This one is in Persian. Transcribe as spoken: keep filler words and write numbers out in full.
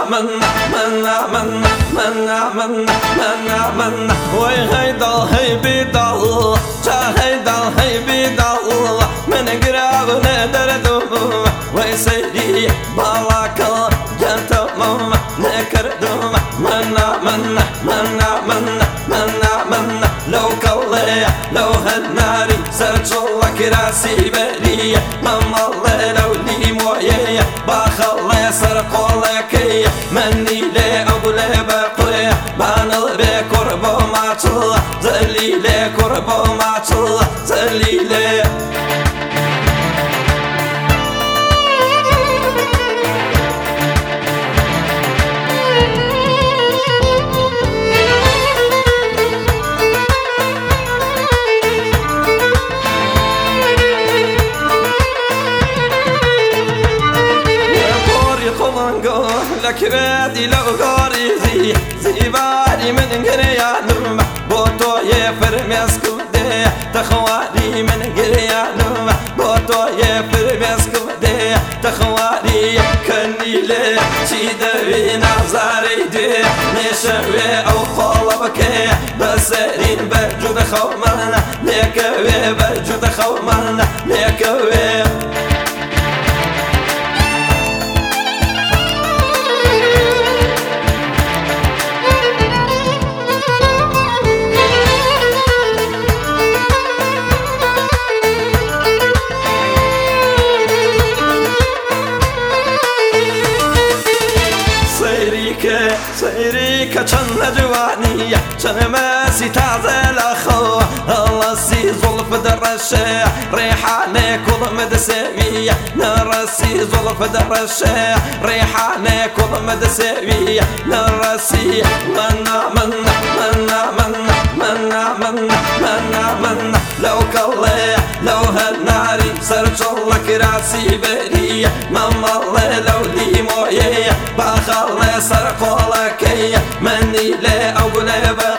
منا منا منا منا منا منا منا وي هيدا هي بيدال جا هيدا هي بيدال من قراب ندردو وي سيدي بالاكا جنت ماما نكردو منا منا منا منا منا منا لو كلي لو هالناري سرجلك راسي بري ماما لو لي مويه باخلي سرقولك مني لي أقولي بقوي بانل بقربو ما تلا زلي لي قربو ما تلا زلي لي لك بادي لو غاريزي زيباري من قريانم بوتو يفرمس كودي تخواري من قريانم بوتو يفرمس كودي تخواري كني لي شيدوي نظاري دي نشوي او خلبك بسرين بجود خومنا ليكوي بجود خومنا ليكوي سيريك كان جوانية كان ماسي تازه لخو الله سي زلف درشة ريحانة كل مدى سوية نرسي زلف درشة ريحانة كل مدى سوية نرسي منا منا منا منا منا منا منا منا لو كلي لو هالناري سرجلك راسي برية ماما لو لي مويه باخلي سرقولك مني لي أقولي